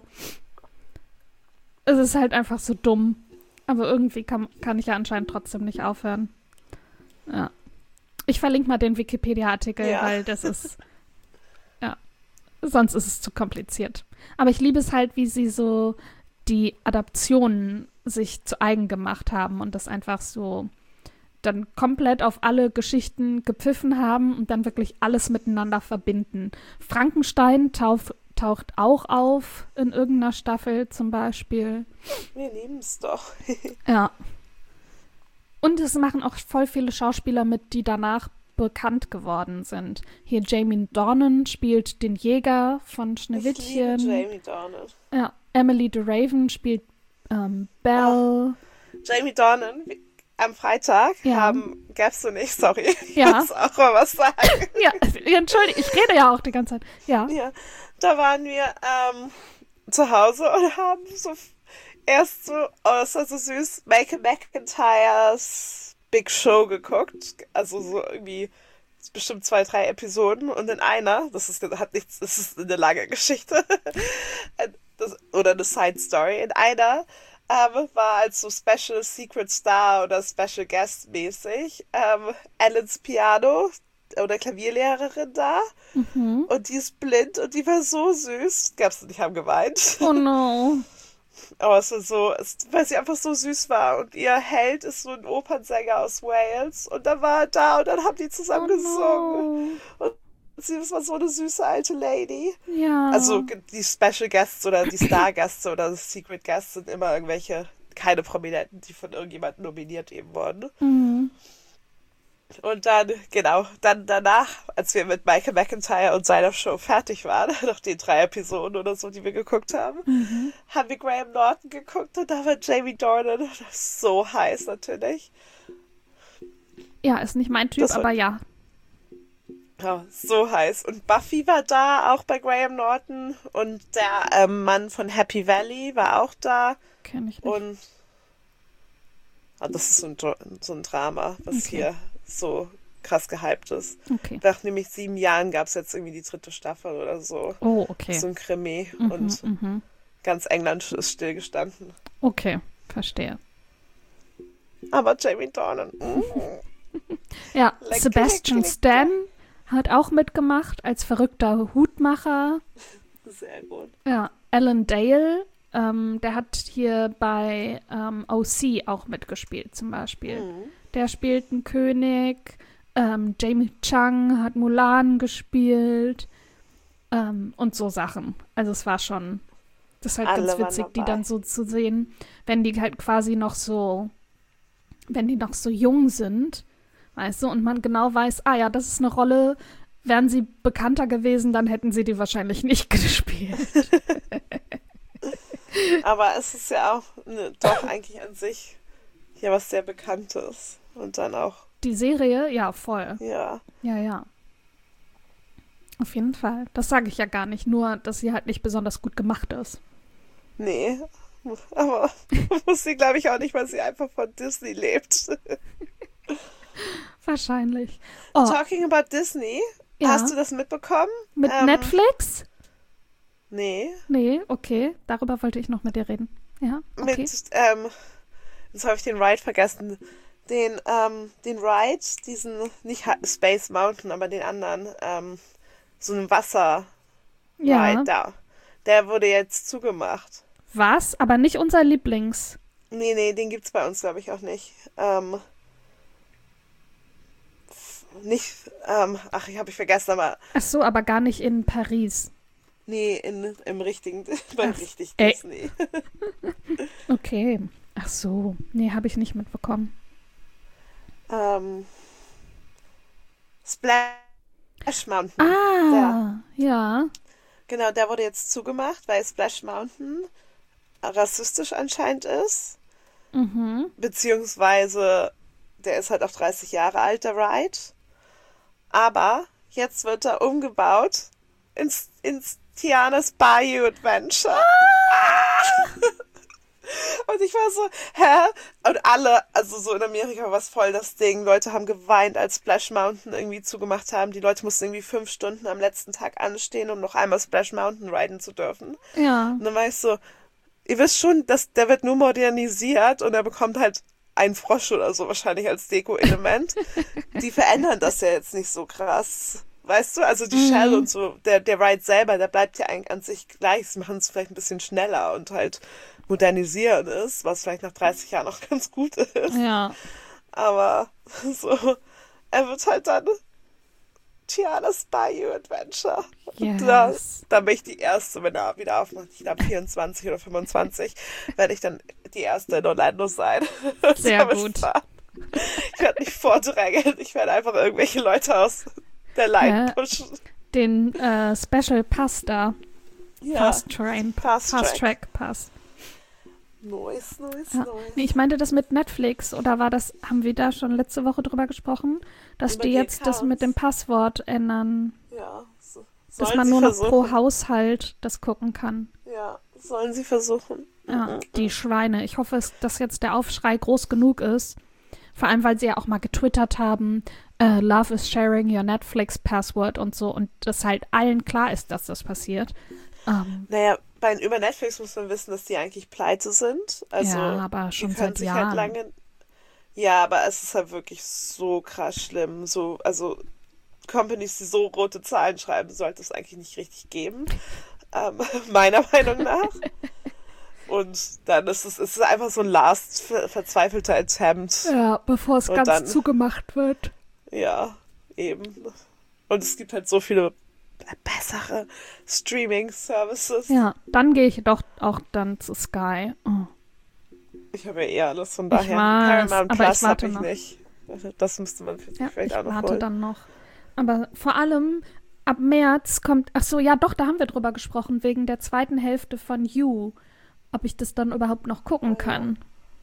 es ist halt einfach so dumm. Aber irgendwie kann, kann ich ja anscheinend trotzdem nicht aufhören. Ja. Ich verlinke mal den Wikipedia-Artikel, Ja. weil das ist, ja, sonst ist es zu kompliziert. Aber ich liebe es halt, wie sie so die Adaptionen sich zu eigen gemacht haben und das einfach so dann komplett auf alle Geschichten gepfiffen haben und dann wirklich alles miteinander verbinden. Frankenstein tauf, taucht auch auf in irgendeiner Staffel zum Beispiel. Wir lieben es doch. Ja. Und es machen auch voll viele Schauspieler mit, die danach bekannt geworden sind. Hier Jamie Dornan spielt den Jäger von Schneewittchen. Ich liebe Jamie Dornan. Ja, Emily de Raven spielt ähm, Belle. Oh, Jamie Dornan, am Freitag Ja. haben, gab's du nicht, sorry, ich Ja. muss auch mal was sagen. Ja, entschuldige, ich rede ja auch die ganze Zeit. Ja. Ja, da waren wir ähm, zu Hause und haben so erst so, oh, das war so süß, Michael McIntyres Big Show geguckt. Also so irgendwie bestimmt zwei, drei Episoden und in einer, das ist hat nichts, das ist eine lange Geschichte das, oder eine Side Story. In einer ähm, war als so Special Secret Star oder Special Guest mäßig ähm, Alans Piano oder Klavierlehrerin da. Mhm. Und die ist blind und die war so süß. Gab's nicht, haben geweint. Oh no. Aber es war so, es, weil sie einfach so süß war. Und ihr Held ist so ein Opernsänger aus Wales. Und dann war er da und dann haben die zusammen Oh gesungen. no. Und sie das war so eine süße alte Lady. Ja. Also die Special Guests oder die Star Guests oder die Secret Guests sind immer irgendwelche, keine Prominenten, die von irgendjemandem nominiert eben wurden. Mhm. Und dann, genau, dann danach, als wir mit Michael McIntyre und seiner Show fertig waren, nach den drei Episoden oder so, die wir geguckt haben, Mhm. haben wir Graham Norton geguckt und da war Jamie Dornan so heiß natürlich. Ja, ist nicht mein Typ, Das war- aber ja. Ja, so heiß. Und Buffy war da, auch bei Graham Norton. Und der ähm, Mann von Happy Valley war auch da. Kenn ich nicht. Und ah, das ist so ein, Dra- so ein Drama, was Okay. hier so krass gehypt ist. Okay. Nach nämlich sieben Jahren gab es jetzt irgendwie die dritte Staffel oder so. Oh, okay. So ein Krimi. Mhm, Und mhm. ganz England ist stillgestanden. Okay, verstehe. Aber Jamie Dornan. Mm. Ja, Lecker, Sebastian lecker, Stan hat auch mitgemacht als verrückter Hutmacher. Sehr gut. Ja, Alan Dale, ähm, der hat hier bei ähm, O C auch mitgespielt zum Beispiel. Mhm. Der spielt einen König. Ähm, Jamie Chung hat Mulan gespielt. Ähm, und so Sachen. Also es war schon, das ist halt Alle ganz waren witzig, die dabei. dann so zu sehen, wenn die halt quasi noch so, wenn die noch so jung sind, weißt du, und man genau weiß, ah ja, das ist eine Rolle, wären sie bekannter gewesen, dann hätten sie die wahrscheinlich nicht gespielt. Aber es ist ja auch ne, doch eigentlich an sich ja was sehr Bekanntes. Und dann auch, Die Serie, ja, voll. ja. Ja, ja. Auf jeden Fall. Das sage ich ja gar nicht, nur, dass sie halt nicht besonders gut gemacht ist. Nee. Aber muss sie, glaube ich, auch nicht, weil sie einfach von Disney lebt. Wahrscheinlich. Oh, Talking about Disney, ja. hast du das mitbekommen? Mit ähm, Netflix? Nee. Nee, okay. Darüber wollte ich noch mit dir reden. Ja, okay. Mit, ähm, jetzt habe ich den Ride vergessen. Den, ähm, den Ride, diesen, nicht Ha- Space Mountain, aber den anderen, ähm, so ein Wasser-Ride Ja. da. Der wurde jetzt zugemacht. Was? Aber nicht unser Lieblings. Nee, nee, den gibt's bei uns, glaube ich, auch nicht. Ähm, f- nicht, ähm, ach, ich habe ich vergessen, aber Ach so, aber gar nicht in Paris. nee, in, im richtigen, beim Ach, richtig ey. Disney. Okay. Ach so. Nee, habe ich nicht mitbekommen. ähm, Splash Mountain. Ah, ja. Genau, der wurde jetzt zugemacht, weil Splash Mountain rassistisch anscheinend ist. Mhm. Beziehungsweise, der ist halt auch dreißig Jahre alt, der Ride. Aber jetzt wird er umgebaut ins, ins Tiana's Bayou Adventure. Und ich war so, hä? Und alle, also so in Amerika war es voll das Ding. Leute haben geweint, als Splash Mountain irgendwie zugemacht haben. Die Leute mussten irgendwie fünf Stunden am letzten Tag anstehen, um noch einmal Splash Mountain riden zu dürfen. Ja. Und dann war ich so, ihr wisst schon, dass der wird nur modernisiert und er bekommt halt einen Frosch oder so wahrscheinlich als Deko-Element. Die verändern das ja jetzt nicht so krass. Weißt du, also die Mhm. Shell und so, der, der Ride selber, der bleibt ja eigentlich an sich gleich. Sie machen es vielleicht ein bisschen schneller und halt modernisieren ist, was vielleicht nach dreißig Jahren auch ganz gut ist. Ja. Aber so, er wird halt dann Tiana's Bayou Adventure. Und da, Yes. da bin ich die Erste, wenn er wieder aufmacht. Ich glaube vierundzwanzig oder fünfundzwanzig, werde ich dann die Erste in Orlando sein. Sehr Damit gut. fahren. Ich werde nicht vordrängeln, ich werde einfach irgendwelche Leute aus der Line Ja. pushen. Den äh, Special Pass da. Ja, Fast Train. Fast Fast Track. Track Pass. Nice, nice, Ja. nice. Nee, ich meinte das mit Netflix, oder war das, haben wir da schon letzte Woche drüber gesprochen, dass Über die die jetzt das Accounts. mit dem Passwort ändern, Ja, so. dass Sollen man sie nur noch versuchen. pro Haushalt das gucken kann. Ja, sollen sie versuchen. Ja, die Schweine. Ich hoffe, es- dass jetzt der Aufschrei groß genug ist. Vor allem, weil sie ja auch mal getwittert haben, äh, Love is sharing your Netflix Password und so, und dass halt allen klar ist, dass das passiert. Ähm, Naja, bei, über Netflix muss man wissen, dass die eigentlich pleite sind. Also, ja, aber die schon können seit sich Jahren. halt lange. Ja, aber es ist halt wirklich so krass schlimm. So, also Companies, die so rote Zahlen schreiben, sollte es eigentlich nicht richtig geben. Ähm, meiner Meinung nach. Und dann ist es, es ist einfach so ein last ver verzweifelter Attempt. Ja, bevor es Und ganz dann- zugemacht wird. Ja, eben. Und es gibt halt so viele bessere Streaming-Services. Ja, dann gehe ich doch auch dann zu Sky. Oh. Ich habe ja eh alles, von Ich daher. weiß, Paramount aber Plus ich warte habe ich noch. nicht. Also das müsste man für sich Ja, vielleicht ich auch noch warte holen. dann noch. Aber vor allem ab März kommt, ach so, ja doch, da haben wir drüber gesprochen, wegen der zweiten Hälfte von You, ob ich das dann überhaupt noch gucken Oh ja. kann.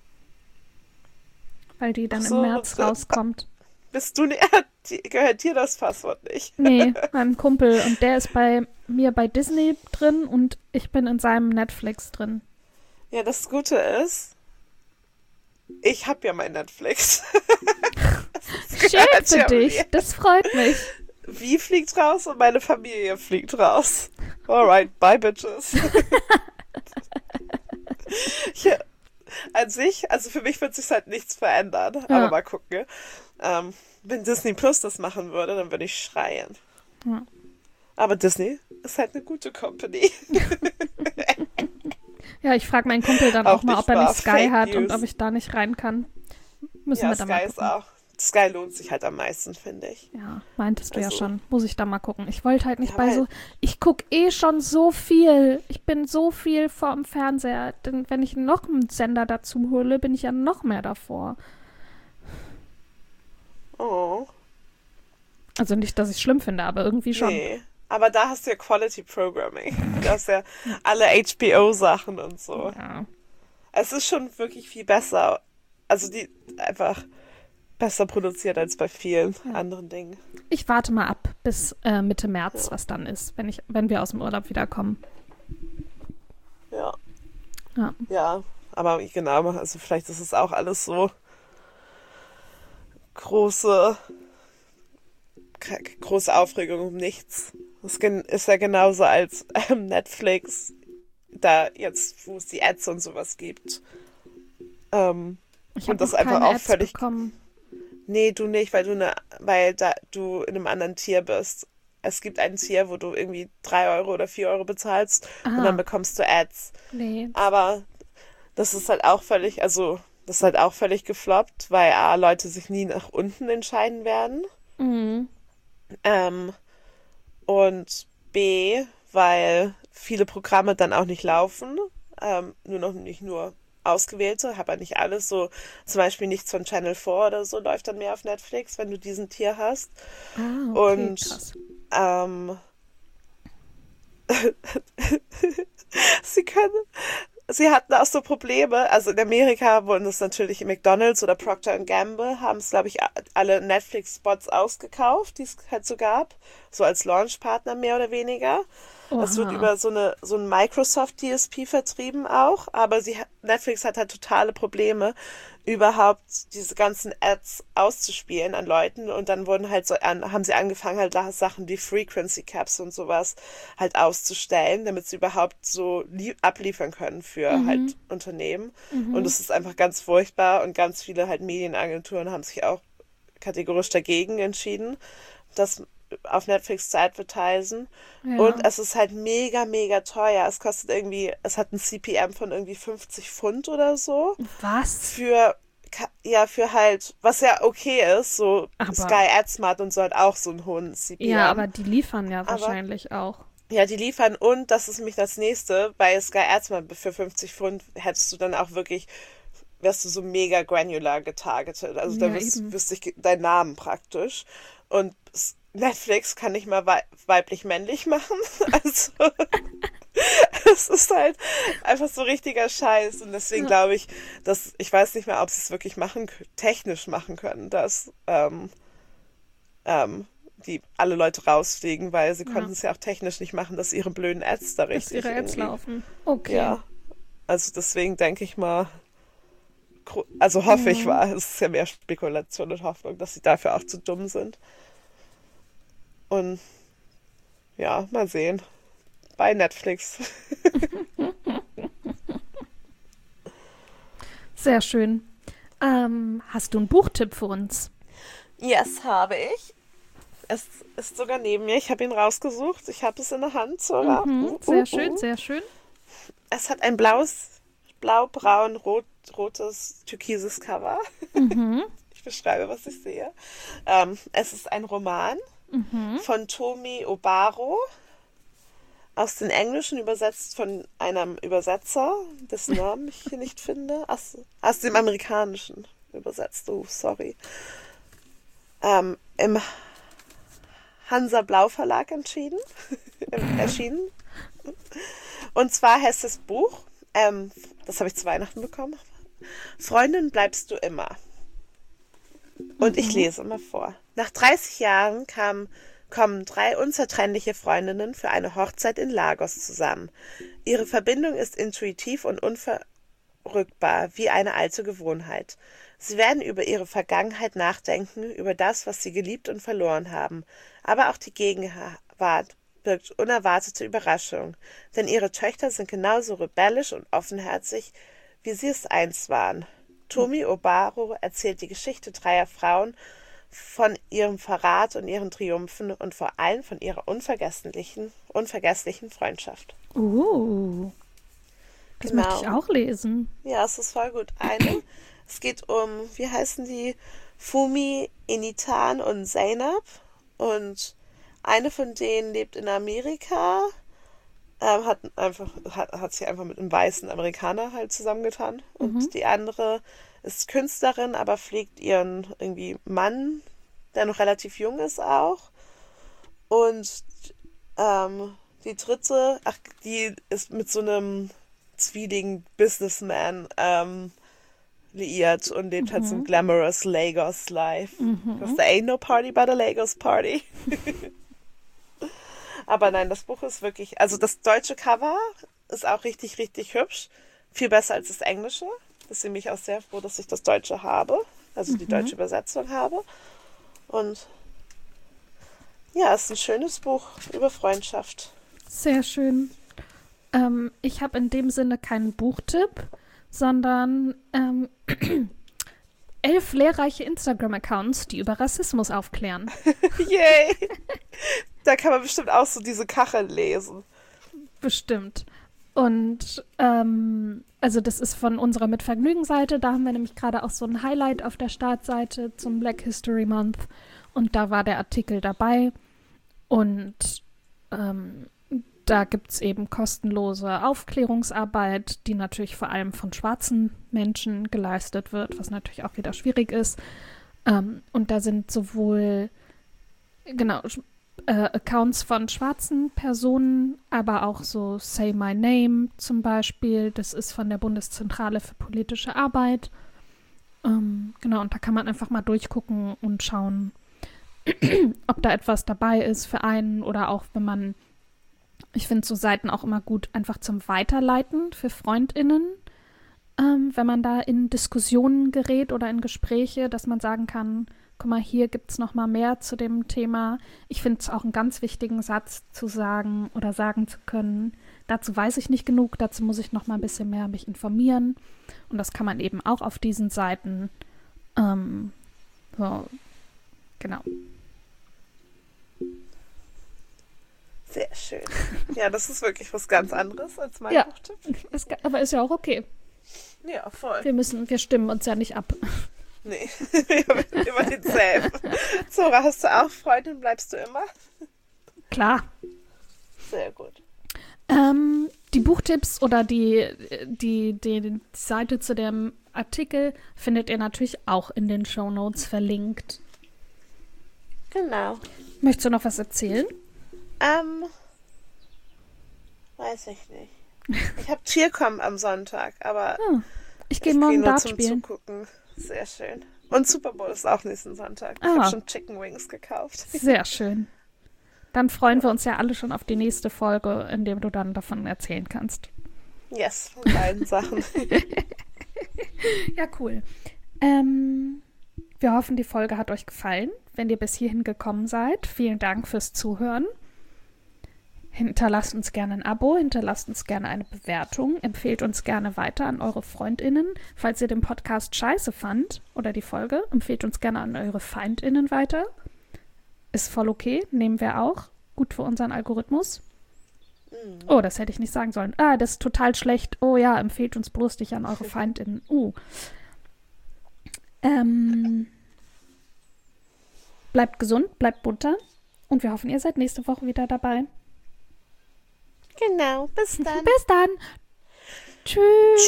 Weil die dann Ach so, im März so. rauskommt. Bist du nicht, gehört dir das Passwort nicht? Nee, mein Kumpel, und der ist bei mir bei Disney drin und ich bin in seinem Netflix drin. Ja, das Gute ist, ich habe ja mein Netflix. Schön gehört für ja dich, mir. das freut mich. Wie fliegt raus und meine Familie fliegt raus. Alright, bye bitches. Ja, an sich, also für mich wird sich halt nichts verändern, Ja. aber mal gucken. Ähm, wenn Disney Plus das machen würde, dann würde ich schreien. Ja. Aber Disney ist halt eine gute Company. Ja, ich frage meinen Kumpel dann auch, Auch mal, nicht ob er wahr, nicht Sky Fake hat und News. ob ich da nicht rein kann. Müssen Ja, wir dann mal Sky ist gucken. auch. Sky lohnt sich halt am meisten, finde ich. Ja, meintest du ja Also- schon. Muss ich da mal gucken. Ich wollte halt nicht Ja, bei weil- so. Ich gucke eh schon so viel. Ich bin so viel vor dem Fernseher. Denn wenn ich noch einen Sender dazu hole, bin ich ja noch mehr davor. Oh, Also nicht, dass ich es schlimm finde, aber irgendwie schon. nee. Aber da hast du ja Quality Programming. Du hast ja alle H B O-Sachen und so. Ja. Es ist schon wirklich viel besser. Also die einfach besser produziert als bei vielen anderen Dingen. Ich warte mal ab bis äh, Mitte März, was dann ist, wenn ich, wenn wir aus dem Urlaub wiederkommen. Ja. Ja. Ja, aber genau, also vielleicht ist es auch alles so große, k- große Aufregung um nichts. Das gen- ist ja genauso als ähm, Netflix, da jetzt, wo es die Ads und sowas gibt. Ähm, Ich Und habe das noch einfach keine auch Ads völlig- bekommen. nee, du nicht, weil du ne, weil da du in einem anderen Tier bist. Es gibt ein Tier, wo du irgendwie drei Euro oder vier Euro bezahlst und Ah. dann bekommst du Ads. Nee. Aber das ist halt auch völlig, also das ist halt auch völlig gefloppt, weil A, Leute sich nie nach unten entscheiden werden. Mhm. Ähm, und B, weil viele Programme dann auch nicht laufen. Ähm, nur noch nicht nur ausgewählte, aber nicht alles. So zum Beispiel nichts von Channel vier oder so läuft dann mehr auf Netflix, wenn du diesen Tier hast. Ah, okay, Und- krass. Ähm, sie können, sie hatten auch so Probleme, also in Amerika wurden es natürlich McDonald's oder Procter and Gamble, haben es, glaube ich, a- alle Netflix-Spots ausgekauft, die es halt so gab, so als Launchpartner mehr oder weniger. Es wird Oha. über so eine so ein Microsoft D S P vertrieben auch, aber sie hat- Netflix hat halt totale Probleme, überhaupt diese ganzen Ads auszuspielen an Leuten und dann wurden halt so an, haben sie angefangen halt da Sachen wie Frequency Caps und sowas halt auszustellen, damit sie überhaupt so lie abliefern können für Mhm. halt Unternehmen. Und Mhm. es ist einfach ganz furchtbar und ganz viele halt Medienagenturen haben sich auch kategorisch dagegen entschieden, das auf Netflix zu advertisen. Und Ja. es ist halt mega, mega teuer. Es kostet irgendwie, es hat ein C P M von irgendwie fünfzig Pfund oder so. Was? Für, ka- ja, für halt, was ja okay ist, so Aber, Sky AdSmart und so hat auch so einen hohen ja, C P M. aber die liefern ja Aber wahrscheinlich auch. ja, die liefern und das ist nämlich das nächste, bei Sky AdSmart für fünfzig Pfund hättest du dann auch wirklich, wärst du so mega granular getargetet. Also da Ja, wüs eben. wüsste ich deinen Namen praktisch. Und s- Netflix kann nicht mal wei weiblich-männlich machen. Also es ist halt einfach so richtiger Scheiß. Und deswegen Ja. glaube ich, dass ich weiß nicht mehr, ob sie es wirklich machen, k- technisch machen können, dass ähm, ähm, die alle Leute rausfliegen, weil sie Ja. konnten es ja auch technisch nicht machen, dass ihre blöden Ads da Dass richtig ihre Ads irgendwie. laufen. Okay. Ja, also deswegen denke ich mal, gro- also hoffe ich Mhm. mal, es ist ja mehr Spekulation und Hoffnung, dass sie dafür auch zu dumm sind. Und ja, mal sehen. Bei Netflix. Sehr schön. Ähm, hast du einen Buchtipp für uns? Yes, habe ich. Es ist sogar neben mir. Ich habe ihn rausgesucht. Ich habe es in der Hand sogar. Mhm. Uh, uh, Sehr schön, uh. sehr schön. Es hat ein blaues, blau-braun, rot, rotes, türkises Cover. Mhm. Ich beschreibe, was ich sehe. Ähm, es ist ein Roman Mhm. von Tomi Obaro, aus dem Englischen übersetzt von einem Übersetzer, dessen Namen ich hier nicht finde. Aus, aus dem Amerikanischen übersetzt. Oh, sorry. Ähm, Im Hansa Blau Verlag entschieden, erschienen. Und zwar heißt das Buch, ähm, das habe ich zu Weihnachten bekommen, Freundin bleibst du immer. Und ich Mhm. lese mal vor. Nach dreißig Jahren kam, kommen drei unzertrennliche Freundinnen für eine Hochzeit in Lagos zusammen. Ihre Verbindung ist intuitiv und unverrückbar, wie eine alte Gewohnheit. Sie werden über ihre Vergangenheit nachdenken, über das, was sie geliebt und verloren haben. Aber auch die Gegenwart birgt unerwartete Überraschungen, denn ihre Töchter sind genauso rebellisch und offenherzig, wie sie es einst waren. Tomi Obaro erzählt die Geschichte dreier Frauen von ihrem Verrat und ihren Triumphen und vor allem von ihrer unvergesslichen, unvergesslichen Freundschaft. Uh, das möchte ich Genau. auch lesen. Ja, es ist voll gut. Eine, es geht um, wie heißen die? Fumi, Enitan und Zainab. Und eine von denen lebt in Amerika, ähm, hat einfach, hat, hat sich einfach mit einem weißen Amerikaner halt zusammengetan. Mhm. Und die andere ist Künstlerin, aber pflegt ihren irgendwie Mann, der noch relativ jung ist auch. Und ähm, die dritte, ach, die ist mit so einem Zwilling Businessman ähm, liiert und lebt halt so ein Mhm. glamorous Lagos Life. Because Mhm. there ain't no party but a Lagos Party. Aber nein, das Buch ist wirklich, also das deutsche Cover ist auch richtig, richtig hübsch. Viel besser als das englische. Deswegen bin ich auch sehr froh, dass ich das deutsche habe. Also die Mhm. deutsche Übersetzung habe. Und ja, es ist ein schönes Buch über Freundschaft. Sehr schön. Ähm, ich habe in dem Sinne keinen Buchtipp, sondern ähm, elf lehrreiche Instagram-Accounts, die über Rassismus aufklären. Yay! Da kann man bestimmt auch so diese Kachel lesen. Bestimmt. Und ähm, also das ist von unserer Mitvergnügen-Seite. Da haben wir nämlich gerade auch so ein Highlight auf der Startseite zum Black History Month. Und da war der Artikel dabei. Und ähm, da gibt es eben kostenlose Aufklärungsarbeit, die natürlich vor allem von schwarzen Menschen geleistet wird, was natürlich auch wieder schwierig ist. Ähm, und da sind sowohl, genau, sch- äh, Accounts von schwarzen Personen, aber auch so Say My Name zum Beispiel. Das ist von der Bundeszentrale für politische Arbeit. Ähm, genau, und da kann man einfach mal durchgucken und schauen, ob da etwas dabei ist für einen oder auch wenn man Ich finde so Seiten auch immer gut, einfach zum Weiterleiten für FreundInnen, ähm, wenn man da in Diskussionen gerät oder in Gespräche, dass man sagen kann, guck mal, hier gibt es noch mal mehr zu dem Thema. Ich finde es auch einen ganz wichtigen Satz zu sagen oder sagen zu können, dazu weiß ich nicht genug, dazu muss ich noch mal ein bisschen mehr mich informieren. Und das kann man eben auch auf diesen Seiten, ähm, so, genau. Sehr schön. Ja, das ist wirklich was ganz anderes als mein Ja, Buchtipp. ist, aber ist ja auch okay. Ja, voll. Wir müssen, wir stimmen uns ja nicht ab. Nee, über, über denselben. Zora, hast du auch Freundin? Bleibst du immer? Klar. Sehr gut. Ähm, die Buchtipps oder die, die, die, die Seite zu dem Artikel findet ihr natürlich auch in den Shownotes verlinkt. Genau. Möchtest du noch was erzählen? Ähm, weiß ich nicht. Ich habe Cheercom am Sonntag, aber Ah, ich gehe ich morgen gehe nur Dart zum spielen. Zugucken. Sehr schön. Und Super Bowl ist auch nächsten Sonntag. Ich Ah. habe schon Chicken Wings gekauft. Sehr schön. Dann freuen wir uns ja alle schon auf die nächste Folge, in der du dann davon erzählen kannst. Yes, von beiden Sachen. Ja, cool. Ähm, wir hoffen, die Folge hat euch gefallen. Wenn ihr bis hierhin gekommen seid, vielen Dank fürs Zuhören. Hinterlasst uns gerne ein Abo, hinterlasst uns gerne eine Bewertung, empfehlt uns gerne weiter an eure FreundInnen. Falls ihr den Podcast scheiße fand oder die Folge, empfehlt uns gerne an eure FeindInnen weiter. Ist voll okay, nehmen wir auch. Gut für unseren Algorithmus. Mm. Oh, das hätte ich nicht sagen sollen. Ah, das ist total schlecht. Oh ja, empfehlt uns bloß nicht an eure FeindInnen. Uh. Ähm, bleibt gesund, bleibt munter und wir hoffen, ihr seid nächste Woche wieder dabei. Genau, bis dann. Bis dann. Tschüss.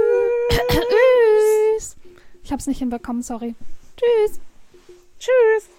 Tschüss. Ich hab's nicht hinbekommen, sorry. Tschüss. Tschüss.